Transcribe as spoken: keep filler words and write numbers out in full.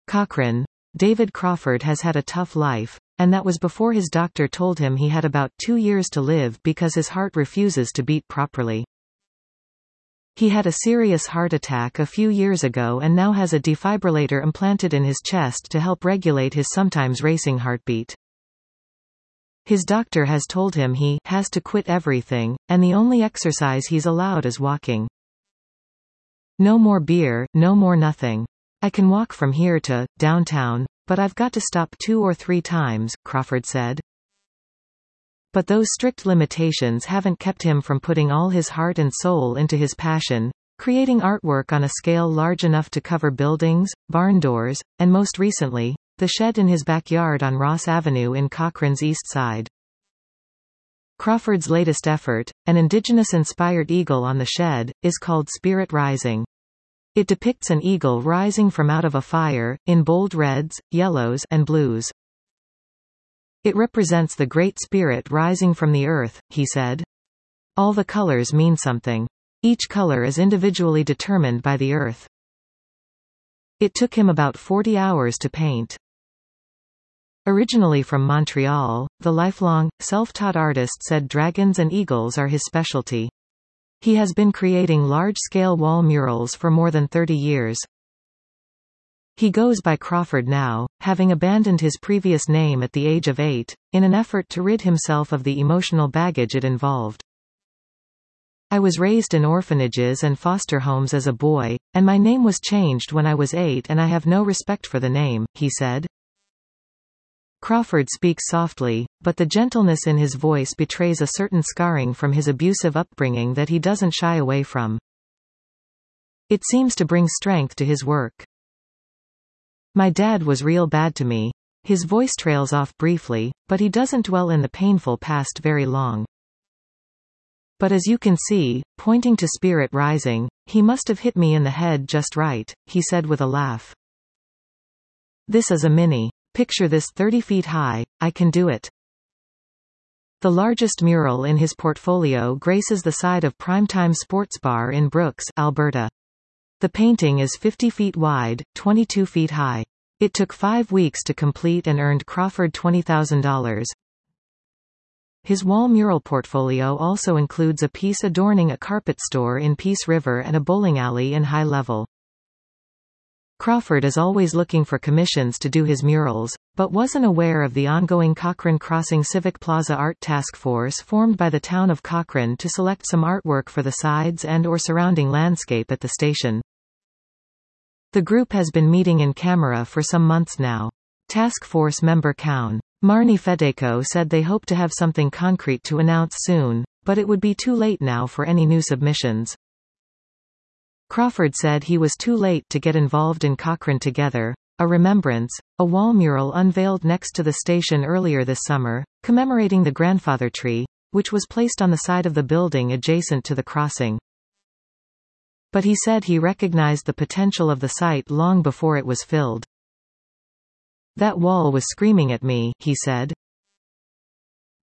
Cochrane. David Crawford has had a tough life, and that was before his doctor told him he had about two years to live because his heart refuses to beat properly. He had a serious heart attack a few years ago and now has a defibrillator implanted in his chest to help regulate his sometimes racing heartbeat. His doctor has told him he has to quit everything, and the only exercise he's allowed is walking. No more beer, no more nothing. I can walk from here to downtown, but I've got to stop two or three times, Crawford said. But those strict limitations haven't kept him from putting all his heart and soul into his passion, creating artwork on a scale large enough to cover buildings, barn doors, and most recently, the shed in his backyard on Ross Avenue in Cochrane's East Side. Crawford's latest effort, an indigenous-inspired eagle on the shed, is called Spirit Rising. It depicts an eagle rising from out of a fire, in bold reds, yellows, and blues. It represents the Great Spirit rising from the earth, he said. All the colors mean something. Each color is individually determined by the earth. It took him about forty hours to paint. Originally from Montreal, the lifelong, self-taught artist said dragons and eagles are his specialty. He has been creating large-scale wall murals for more than thirty years. He goes by Crawford now, having abandoned his previous name at the age of eight, in an effort to rid himself of the emotional baggage it involved. I was raised in orphanages and foster homes as a boy, and my name was changed when I was eight and I have no respect for the name, he said. Crawford speaks softly, but the gentleness in his voice betrays a certain scarring from his abusive upbringing that he doesn't shy away from. It seems to bring strength to his work. My dad was real bad to me. His voice trails off briefly, but he doesn't dwell in the painful past very long. But as you can see, pointing to Spirit Rising, he must have hit me in the head just right, he said with a laugh. This is a mini. Picture this thirty feet high, I can do it. The largest mural in his portfolio graces the side of Primetime Sports Bar in Brooks, Alberta. The painting is fifty feet wide, twenty-two feet high. It took five weeks to complete and earned Crawford twenty thousand dollars. His wall mural portfolio also includes a piece adorning a carpet store in Peace River and a bowling alley in High Level. Crawford is always looking for commissions to do his murals, but wasn't aware of the ongoing Cochrane Crossing Civic Plaza Art Task Force formed by the town of Cochrane to select some artwork for the sides and or surrounding landscape at the station. The group has been meeting in camera for some months now. Task Force member Count Marnie Fedeco said they hope to have something concrete to announce soon, but it would be too late now for any new submissions. Crawford said he was too late to get involved in Cochrane Together, a remembrance, a wall mural unveiled next to the station earlier this summer, commemorating the grandfather tree, which was placed on the side of the building adjacent to the crossing. But he said he recognized the potential of the site long before it was filled. That wall was screaming at me, he said.